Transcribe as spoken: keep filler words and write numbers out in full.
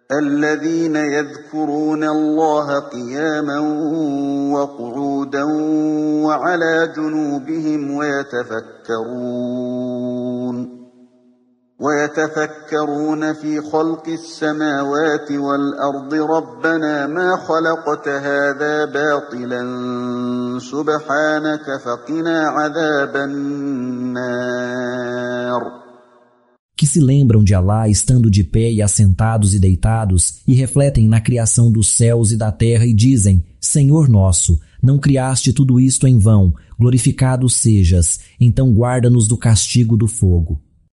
الذين يذكرون الله قياما وقعودا وعلى جنوبهم ويتفكرون ويتفكرون في خلق السماوات والأرض ربنا ما خلقت هذا باطلا سبحانك فقنا عذاب النار. Que se lembram de Alá estando de pé e assentados e deitados, e refletem na criação dos céus e da terra e dizem: Senhor nosso, não criaste tudo isto em vão, glorificado sejas, então guarda-nos do castigo do fogo.